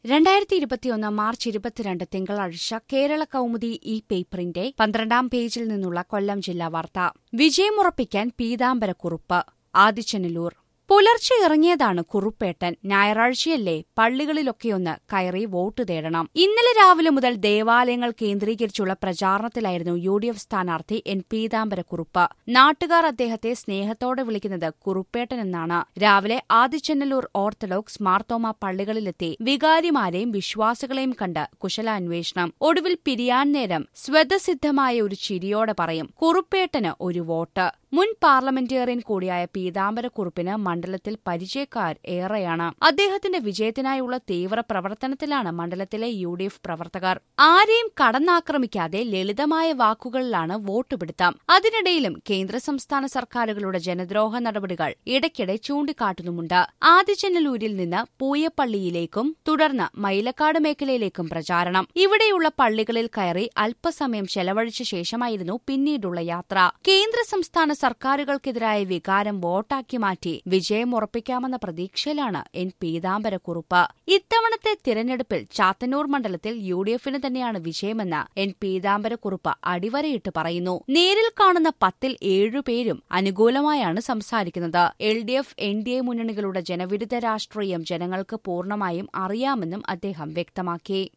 2021 March 22 തിങ്കളാഴ്ച കേരള കൗമുദി ഈ പേപ്പറിന്റെ 12-ാം പേജിൽ നിന്നുള്ള കൊല്ലം ജില്ലാ വാർത്ത. വിജയമുറപ്പിക്കാൻ പീതാംബരക്കുറുപ്പ്. ആദിച്ചനല്ലൂർ. പുലർച്ചെ ഇറങ്ങിയതാണ് കുറുപ്പേട്ടൻ. ഞായറാഴ്ചയല്ലേ, പള്ളികളിലൊക്കെയൊന്ന് കയറി വോട്ട് തേടണം. ഇന്നലെ രാവിലെ മുതൽ ദേവാലയങ്ങൾ കേന്ദ്രീകരിച്ചുള്ള പ്രചാരണത്തിലായിരുന്നു UDF സ്ഥാനാർത്ഥി N. പീതാംബരക്കുറുപ്പ്. നാട്ടുകാർ അദ്ദേഹത്തെ സ്നേഹത്തോടെ വിളിക്കുന്നത് കുറുപ്പേട്ടനെന്നാണ്. രാവിലെ ആദിച്ചനല്ലൂർ ഓർത്തഡോക്സ് മാർത്തോമ പള്ളികളിലെത്തി വികാരിമാരെയും വിശ്വാസികളെയും കണ്ട് കുശലാന്വേഷണം. ഒടുവിൽ പിരിയാൻ നേരം സ്വതസിദ്ധമായ ഒരു ചിരിയോടെ പറയും, കുറുപ്പേട്ടന് ഒരു വോട്ട്. മുൻ പാർലമെന്റേറിയൻ കൂടിയായ പീതാംബരക്കുറുപ്പിന് മണ്ഡലത്തിൽ പരിചയക്കാർ ഏറെയാണ്. അദ്ദേഹത്തിന്റെ വിജയത്തിനായുള്ള തീവ്ര പ്രവർത്തനത്തിലാണ് മണ്ഡലത്തിലെ UDF പ്രവർത്തകർ. ആരെയും കടന്നാക്രമിക്കാതെ ലളിതമായ വാക്കുകളിലാണ് വോട്ടുപിടുത്തം. അതിനിടയിലും കേന്ദ്ര സംസ്ഥാന സർക്കാരുകളുടെ ജനദ്രോഹ നടപടികൾ ഇടയ്ക്കിടെ ചൂണ്ടിക്കാട്ടുന്നുമുണ്ട്. ആദിച്ചനല്ലൂരിൽ നിന്ന് പൂയപ്പള്ളിയിലേക്കും തുടർന്ന് മൈലക്കാട് മേഖലയിലേക്കും പ്രചാരണം. ഇവിടെയുള്ള പള്ളികളിൽ കയറി അല്പസമയം ചെലവഴിച്ച ശേഷമായിരുന്നു പിന്നീടുള്ള യാത്ര. കേന്ദ്ര സംസ്ഥാന സർക്കാരുകൾക്കെതിരായ വികാരം വോട്ടാക്കി മാറ്റി വിജയമുറപ്പിക്കാമെന്ന പ്രതീക്ഷയിലാണ് N. പീതാംബരക്കുറുപ്പ്. ഇത്തവണത്തെ തിരഞ്ഞെടുപ്പിൽ ചാത്തന്നൂർ മണ്ഡലത്തിൽ UDFന് തന്നെയാണ് വിജയമെന്ന് N. പീതാംബരക്കുറുപ്പ് അടിവരയിട്ട് പറയുന്നു. നേരിൽ കാണുന്ന 10-ൽ 7 പേരും അനുകൂലമായാണ് സംസാരിക്കുന്നത്. LDF, NDA മുന്നണികളുടെ ജനവിരുദ്ധ രാഷ്ട്രീയം ജനങ്ങൾക്ക് പൂർണ്ണമായും അറിയാമെന്നും അദ്ദേഹം വ്യക്തമാക്കി.